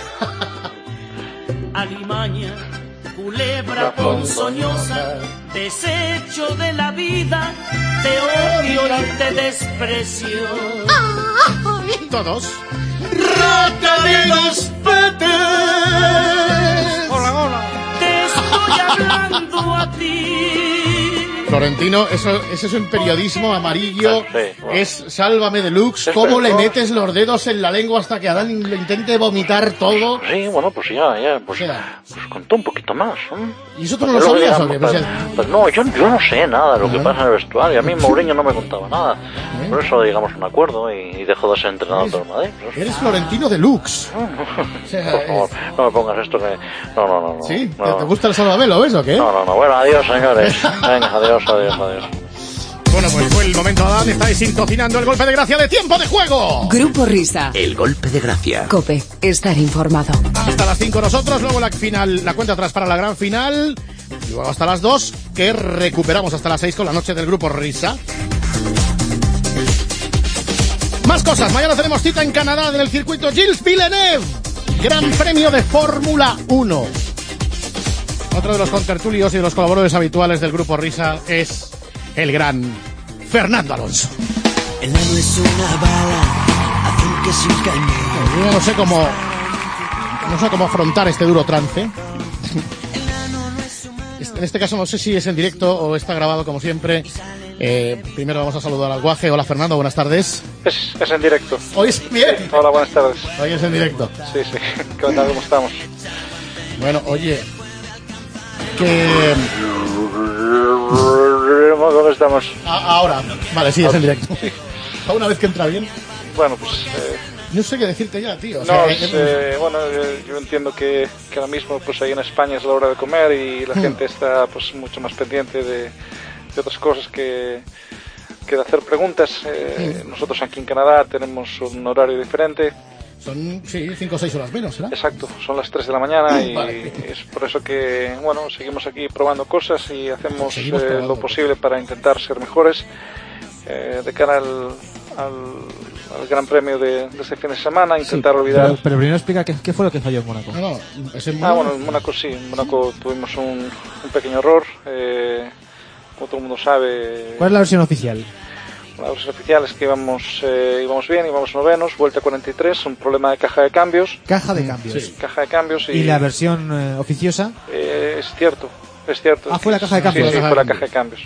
Alimaña, culebra ponzoñosa, desecho de la vida, te odio y te desprecio. Todos. Rata de los patas. Hola, hola. Te estoy hablando a ti. Florentino, eso, eso es un periodismo amarillo, Sí, bueno. es Sálvame Deluxe, Es ¿cómo le verdad. metes los dedos en la lengua hasta que Adán le intente vomitar todo? Sí, bueno, pues ya, ya, pues, Será. pues contó un poquito más. ¿eh? ¿Y eso tú no lo Luego sabías ya, o qué? Pues, Pues, pues no, yo, yo no sé nada de lo que Ah. pasa en el vestuario. A mí Mourinho no me contaba nada. Por eso llegamos a un acuerdo y, y dejó de ser entrenador del Madrid. Pues, Eres Florentino Deluxe. O sea, por favor, no me pongas esto que... No, no, no. no ¿sí? no, ¿Te, te gusta el Sálvame, lo ves o qué? No, no, no. Bueno, adiós, señores. Venga, adiós, adiós, adiós. Bueno, pues fue el momento, Adán, estáis intocinando el golpe de gracia de tiempo de juego. Grupo Risa. El golpe de gracia. Cope, estar informado. Hasta las cinco nosotros, luego la final, la cuenta atrás para la gran final, y luego hasta las dos, que recuperamos hasta las seis con la noche del Grupo Risa. Más cosas, mañana tenemos cita en Canadá en el circuito Gilles Villeneuve, Gran Premio de Fórmula uno. Otro de los contertulios y de los colaboradores habituales del Grupo Risa es el gran Fernando Alonso. El ano es una bala, azul que sin cañón. Yo no sé cómo, no sé cómo afrontar este duro trance. En este caso no sé si es en directo o está grabado como siempre. Eh, primero vamos a saludar al Guaje. Hola Fernando, buenas tardes. Es, es en directo. Hoy es bien. Hola, buenas tardes. Hoy es en directo. Sí, sí. ¿Qué tal? ¿Cómo estamos? Bueno, oye, que ¿Cómo estamos? a- ahora, vale, sí, es en directo. Una vez que entra bien. Bueno, pues eh, no sé qué decirte ya, tío. O No, sea, es, eh, eh, bueno, yo, yo entiendo que, que ahora mismo pues ahí en España es la hora de comer y la Mm. gente está pues mucho más pendiente de, de otras cosas que, que de hacer preguntas. Eh, Mm. Nosotros aquí en Canadá tenemos un horario diferente. Son, sí, cinco o seis horas menos, ¿será? Exacto, son las tres de la mañana y Vale. es por eso que, bueno, seguimos aquí probando cosas y hacemos Seguimos eh, probando lo posible para intentar ser mejores eh, de cara al, al, al Gran Premio de, de este fin de semana, intentar Sí, olvidar... Pero, pero primero explica qué, qué fue lo que falló en Mónaco. No, no, es en Ah, Mónaco. bueno, en Mónaco sí, en Mónaco tuvimos un, un pequeño error, eh, como todo el mundo sabe... ¿Cuál es la versión oficial? La versión oficial es que íbamos, eh, íbamos bien, íbamos novenos, vuelta cuarenta y tres, un problema de caja de cambios. Caja de cambios. Sí, caja de cambios y... ¿Y la versión eh, oficiosa? Eh, es cierto, es cierto. Ah, fue la caja de cambios. Sí, sí, La caja fue de la caja de cambios.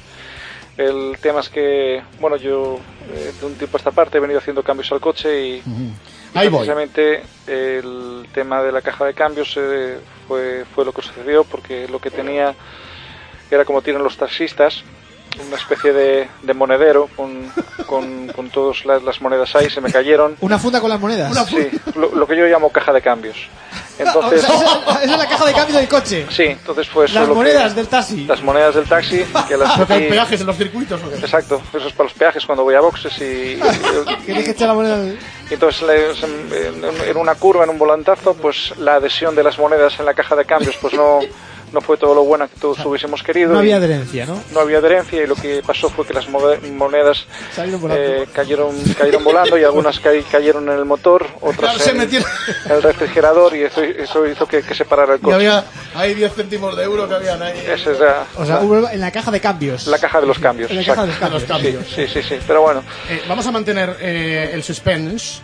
El tema es que, bueno, yo eh, de un tiempo a esta parte he venido haciendo cambios al coche y, Ahí voy. precisamente el tema de la caja de cambios eh, fue, fue lo que sucedió, porque lo que tenía era como tienen los taxistas, una especie de, de monedero con, con, con todas las, las monedas ahí, se me cayeron. ¿Una funda con las monedas? Sí, lo, lo que yo llamo caja de cambios. Entonces, O sea, esa, esa es la caja de cambio del coche. sí, entonces fue eso Las lo que- monedas del taxi. las monedas del taxi que las Porque hay metí- peajes en los circuitos. ¿o qué? Exacto, eso es para los peajes cuando voy a boxes y, Tienes que echar la moneda. del- y entonces le- se- en, en una curva, en un volantazo, pues la adhesión de las monedas en la caja de cambios pues no, no fue todo lo buena que todos hubiésemos querido. No había y adherencia, ¿no? no había adherencia y lo que pasó fue que las mode- monedas Salieron volando. eh, cayeron, cayeron volando y algunas ca- cayeron en el motor, otras Claro, se en, metieron. en el refrigerador y eso, eso hizo que, que se parara el Y coche. había, hay diez céntimos de euro que habían ahí. Esa es la, O sea, hubo en la caja de cambios. la caja de los cambios. En la caja de los exacto. cambios. Los cambios. Sí, sí, sí, sí, pero bueno. Eh, vamos a mantener eh, el suspense.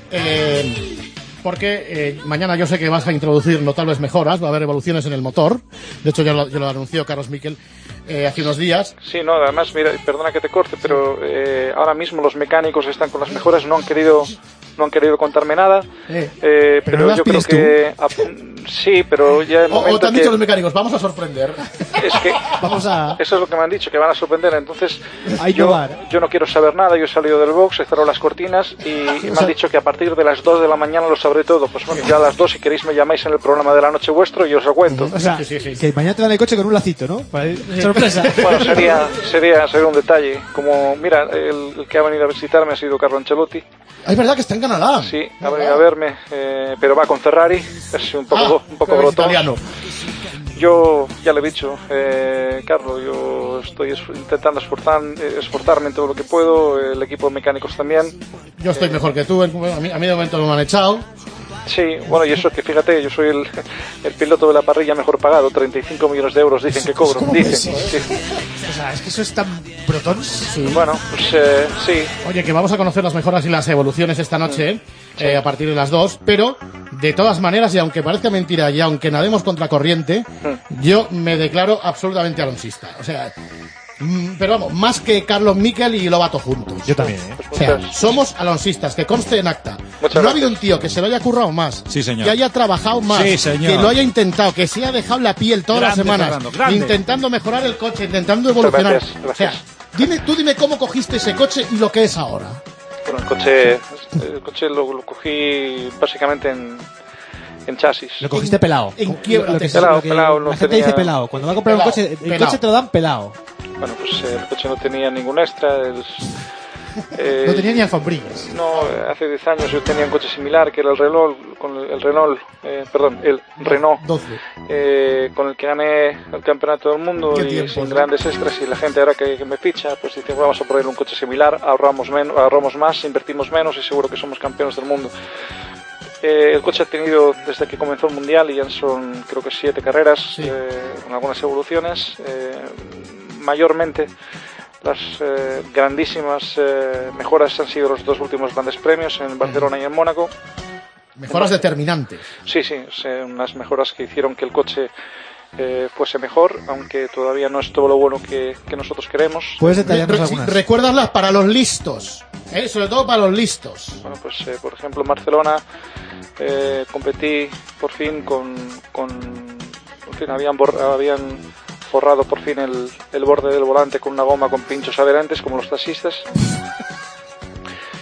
Eh, porque eh, mañana yo sé que vas a introducir notables mejoras, va a haber evoluciones en el motor. De hecho, ya lo, ya lo anunció Carlos Miquel eh, hace unos días. Sí, no, además, mira, perdona que te corte, pero eh, ahora mismo los mecánicos que están con las mejoras no han querido no han querido contarme nada. Eh, Eh, ¿pero pero no las yo creo pides tú? que ap- sí, pero ya el O, o momento te han que dicho los mecánicos, vamos a sorprender. es que Vamos a, eso es lo que me han dicho, que van a sorprender. Entonces a yo, innovar. yo no quiero saber nada, yo he salido del box, he cerrado las cortinas y, y me han dicho que a partir de las dos de la mañana lo sabré todo. Pues bueno, ya a las dos si queréis me llamáis en el programa de la noche vuestro y os lo cuento. O sea, Sí, sí, sí. que mañana te dan el coche con un lacito, ¿no? Para ir- sorpresa. Bueno, sería, sería, sería un detalle. Como, mira, el, el que ha venido a visitarme ha sido Carlo Ancelotti. Ah, es verdad que está en Canadá. Sí, ha venido a verme, eh, pero va con Ferrari. Es un poco, Ah, un poco pero es brotón. italiano. Yo ya le he dicho, eh, Carlos, yo estoy es- intentando esforzar, eh, esforzarme en todo lo que puedo. El equipo de mecánicos también. Yo estoy mejor que tú. A mí, a mí de momento no me han echado. Sí, bueno, y eso que fíjate, yo soy el, el piloto de la parrilla mejor pagado, treinta y cinco millones de euros dicen que cobro, ¿Cómo dicen. puede ser? Sí. O sea, es que eso es tan brotón. Bueno, pues eh, sí, Oye, que vamos a conocer las mejoras y las evoluciones esta noche, eh, a partir de las dos, pero de todas maneras, y aunque parezca mentira, y aunque nademos contra corriente, yo me declaro absolutamente alonsista. O sea, mm, pero vamos, más que Carlos Miquel y Lobato juntos. Yo también, ¿eh? O sea, somos alonsistas, que conste en acta. Muchas No ha habido un gracias. tío que se lo haya currado más, Sí, señor. que haya trabajado más, Sí, señor. que lo haya intentado, que se haya dejado la piel todas las Grande, semanas, Fernando, grande. intentando mejorar el coche, intentando evolucionar. gracias, gracias. O sea, dime, tú dime cómo cogiste ese coche y lo que es ahora. bueno, el coche, el coche lo, lo cogí básicamente en, en chasis. Lo cogiste pelado. en quiebra, Lo que- pelado, lo que pelado, no La gente tenía- dice pelado. Cuando va a comprar Pelado, un coche, el pelado. coche te lo dan pelado. Bueno, pues eh, el coche no tenía ningún extra. el- eh, No tenía ni alfombrillas. No, eh, hace diez años yo tenía un coche similar que era el Renault, con el, el Renault, eh, perdón, el Renault, doce. eh, con el que gané el campeonato del mundo Qué y tiempos, sin ¿no? grandes extras. Y la gente ahora que, que me ficha, pues dice, vamos a poner un coche similar, ahorramos menos, ahorramos más, invertimos menos y seguro que somos campeones del mundo. Eh, el coche ha tenido desde que comenzó el mundial y ya son creo que siete carreras, eh, con algunas evoluciones, eh, mayormente. Las eh, grandísimas eh, mejoras han sido los dos últimos grandes premios en Barcelona y en Mónaco. Mejoras determinantes. Sí, sí, es, eh, unas mejoras que hicieron que el coche eh, fuese mejor, aunque todavía no es todo lo bueno que, que nosotros queremos. ¿Puedes detallarnos Re- algunas? Recuérdaslas para los listos, ¿eh? Sobre todo para los listos. Bueno, pues eh, por ejemplo en Barcelona eh, competí por fin con, con en fin, habían, bor- habían forrado por fin el, el borde del volante con una goma con pinchos adherentes como los taxistas.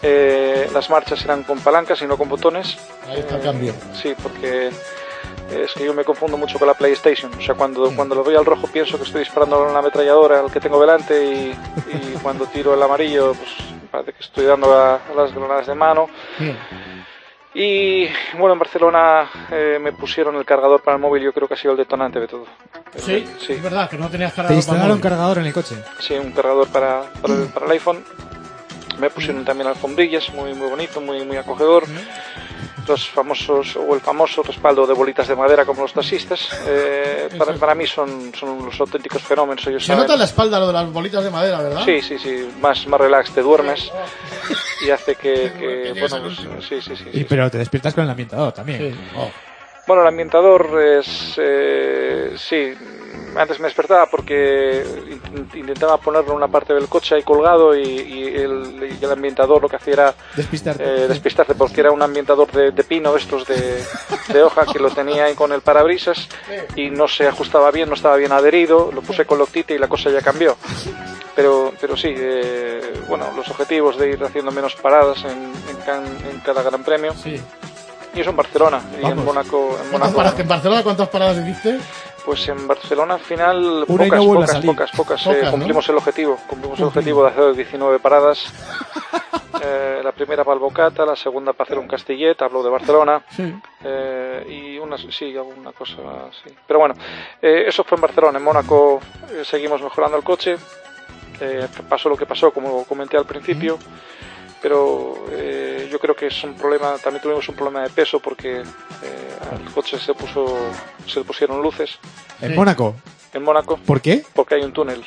Eh, las marchas eran con palancas y no con botones. Ahí está el cambio. Sí, porque es que yo me confundo mucho con la PlayStation. O sea, cuando, mm. cuando lo veo al rojo pienso que estoy disparando una ametralladora al que tengo delante y, y cuando tiro el amarillo, pues parece que estoy dando a, a las granadas de mano. Mm. Y bueno, en Barcelona eh, me pusieron el cargador para el móvil, yo creo que ha sido el detonante de todo. Sí, sí. Es verdad que no tenías cargador. ¿Te instalaron cargador en el coche? Sí, un cargador para, para, el, para el iPhone. Me pusieron también alfombrillas, muy muy bonito, muy muy acogedor. Los famosos, o el famoso respaldo de bolitas de madera como los taxistas. Eh, para, para mí son, son los auténticos fenómenos. Ellos Se saben. nota en la espalda lo de las bolitas de madera, ¿verdad? Sí, sí, sí. Más, más relax, te duermes y hace que, que bueno, pues, sí, sí, sí, y sí. Pero te despiertas con el ambientador también. Sí. Oh. Bueno, el ambientador es... Eh, sí, antes me despertaba porque intentaba ponerlo en una parte del coche ahí colgado y, y, el, y el ambientador lo que hacía era... Despistarte. Eh, despistarte porque era un ambientador de, de pino, estos de, de hoja, que lo tenía ahí con el parabrisas y no se ajustaba bien, no estaba bien adherido, lo puse con Loctite y la cosa ya cambió. Pero, pero sí, eh, bueno, los objetivos de ir haciendo menos paradas en, en, can, en cada gran premio. Sí. Y eso en Barcelona. Y Vamos. en Mónaco. En, Mónaco Para, ¿En Barcelona cuántas paradas hiciste? Pues en Barcelona al final Una pocas, y no pocas, pocas, pocas, pocas, eh, ¿no? cumplimos el objetivo. Cumplimos el objetivo de hacer diecinueve paradas. eh, la primera para el Bocata, la segunda para hacer un Castillet, hablo de Barcelona. Sí. Eh, y una, sí, alguna cosa así. Pero bueno, eh, eso fue en Barcelona. En Mónaco eh, seguimos mejorando el coche. Eh, pasó lo que pasó, como comenté al principio. Pero eh, yo creo que es un problema, también tuvimos un problema de peso porque eh, al coche se puso, se le pusieron luces. ¿En sí. Mónaco? En Mónaco. ¿Por qué? Porque hay un túnel.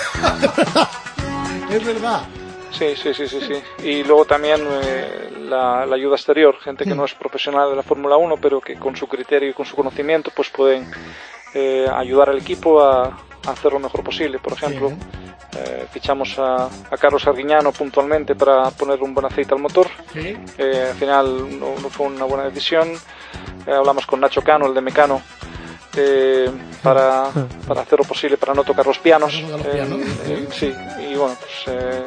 Es verdad. Sí, sí, sí, sí, sí. Y luego también eh, la, la ayuda exterior, gente que no es profesional de la Fórmula uno, pero que con su criterio y con su conocimiento pues pueden eh, ayudar al equipo a, a hacer lo mejor posible. Por ejemplo, sí. Eh, fichamos a, a Carlos Arguiñano puntualmente para poner un buen aceite al motor. Sí. Eh, al final no, no fue una buena decisión. Eh, hablamos con Nacho Cano, el de Mecano, eh, para, para hacer lo posible para no tocar los pianos. Los eh, pianos eh, sí. Y bueno, pues eh,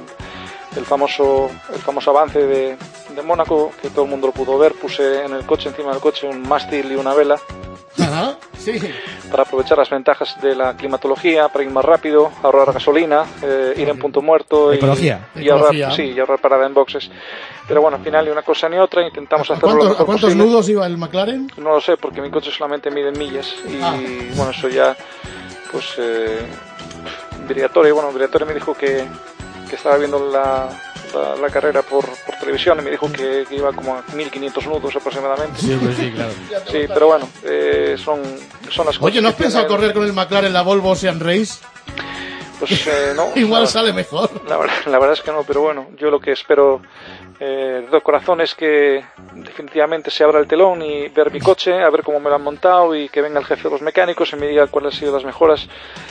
el famoso el famoso avance de, de Mónaco, que todo el mundo lo pudo ver. Puse en el coche, encima del coche, un mástil y una vela. Ajá, sí. Para aprovechar las ventajas de la climatología, para ir más rápido, ahorrar gasolina, eh, ir en punto muerto y, y ahorrar, sí, y ahorrar parada en boxes. Pero bueno, al final ni una cosa ni otra, intentamos hacerlo lo mejor ¿A cuántos posible. nudos iba el McLaren? No lo sé, porque mi coche solamente mide en millas y ah. bueno, eso ya, pues, eh, Briatore, bueno, Briatore me dijo que, que estaba viendo la, la, la carrera por, por televisión y me dijo que, que iba como a mil quinientos nudos aproximadamente. Sí, pues sí, claro. Sí, pero bueno, eh, son, son las cosas. Oye, ¿no has pensado tiene... correr con el McLaren la Volvo Ocean Race? Pues eh, no. Igual la, sale mejor. La verdad, la verdad es que no, pero bueno, yo lo que espero eh, de todo corazón es que definitivamente se abra el telón y ver mi coche, a ver cómo me lo han montado y que venga el jefe de los mecánicos y me diga cuáles han sido las mejoras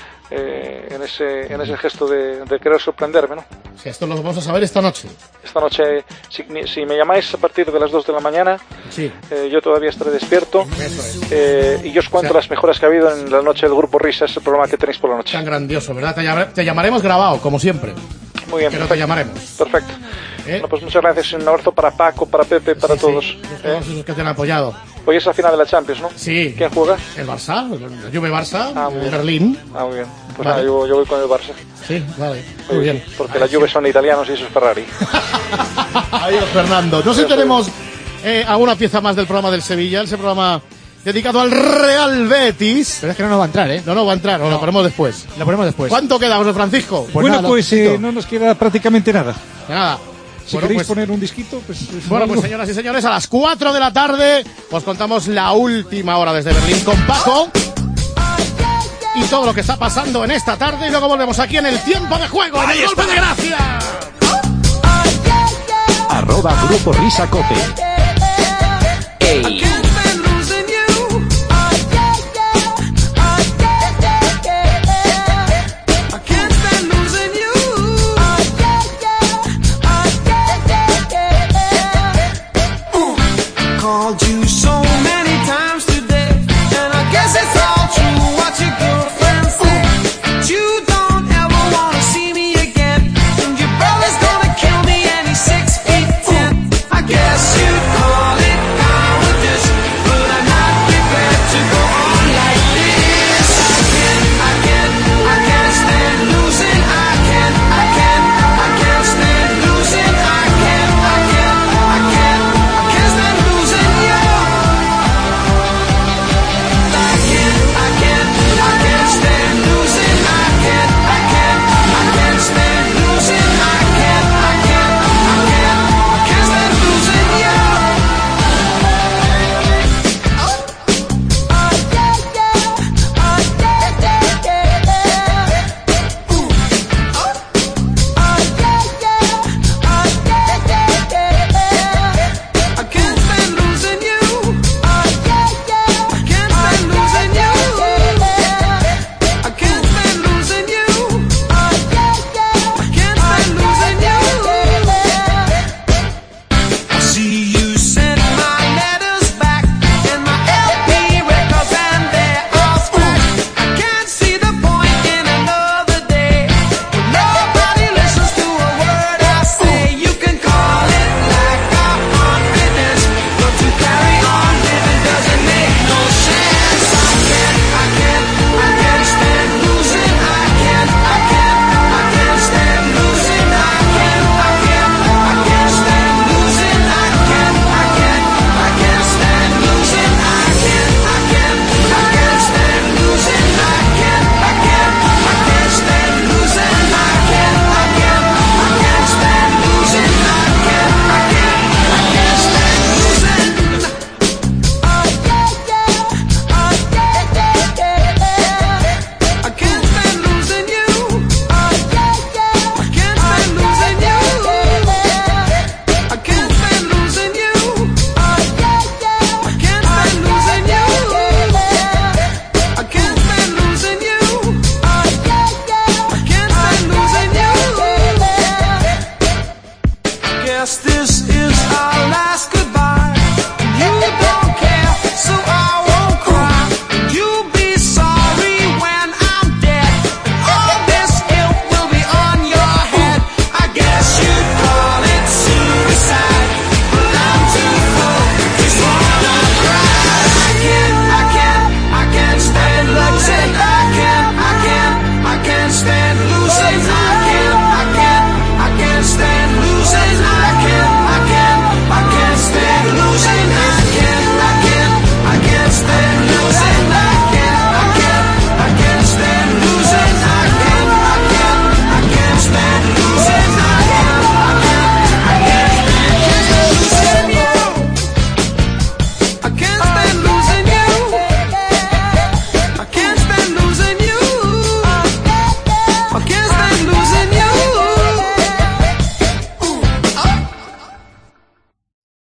eh, en ese en ese gesto de, de querer sorprenderme, ¿no? Sí, esto lo vamos a saber esta noche. Esta noche, si, si me llamáis a partir de las dos de la mañana, sí. eh, yo todavía estaré despierto es. eh, y yo os cuento o sea, las mejoras que ha habido en la noche del Grupo Risas, el programa que tenéis por la noche. Tan grandioso, ¿verdad? Te, llam te llamaremos grabado, como siempre. Muy bien, pero perfecto. te llamaremos. Perfecto. ¿Eh? Bueno, pues muchas gracias, un abrazo para Paco, para Pepe, para sí, todos. Sí, ¿eh? Todos esos que te han apoyado. Hoy es la final de la Champions, ¿no? Sí. ¿Quién juega? El Barça, el Juve Barça, ah, el Berlín. Ah, muy bien. Pues vale. nada, yo, yo voy con el Barça. Sí, vale. Muy Oye, bien. Porque Ay, la Juve sí. son italianos y eso es Ferrari. Adiós, Fernando. No sé si tenemos eh, alguna pieza más del programa del Sevilla, ese programa dedicado al Real Betis. Pero es que no nos va a entrar, ¿eh? No nos va a entrar, no. Lo ponemos después. Lo ponemos después. ¿Cuánto queda, José Francisco? Pues bueno, nada, pues eh, no nos queda prácticamente nada. Nada. Si bueno, queréis pues, poner un disquito, pues... Bueno, pues señoras y señores, a las cuatro de la tarde os contamos la última hora desde Berlín con Paco y todo lo que está pasando en esta tarde y luego volvemos aquí en el tiempo de juego, en el golpe de gracia. Arroba Grupo Risa Cope. Ey.